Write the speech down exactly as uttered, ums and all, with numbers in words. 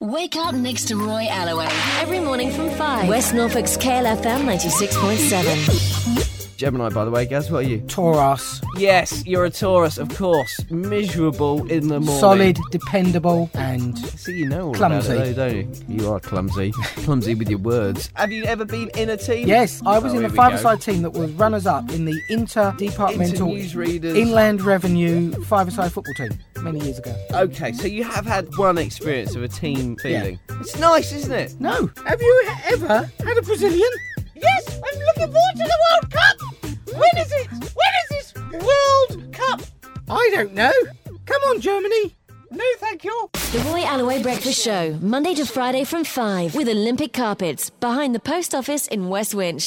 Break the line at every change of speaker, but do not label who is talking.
Wake up next to Roy Alloway every morning from five. West Norfolk's K L F M ninety-six point seven.
Gemini, by the way, Gaz, what are you?
Taurus.
Yes, you're a Taurus, of course. Miserable in the morning.
Solid, dependable, and
See, you know all
clumsy.
about it, though, don't you? You are clumsy. Clumsy with your words. Have you ever been in a team?
Yes, I was
Oh,
in
here
a
we
five-a-side team that was runners-up in the inter-departmental
Inter-newsreaders.
Inland Revenue five-a-side football team many years ago.
Okay, so you have had one experience of a team feeling. It's nice, isn't it?
No. Have you ever had a Brazilian?
Yes, I'm looking forward to the World Cup. When is it? When is this World Cup?
I don't know. Come on, Germany.
No, thank you.
The Roy Alloway Breakfast Show, Monday to Friday from five, with Olympic carpets behind the post office in West Winch.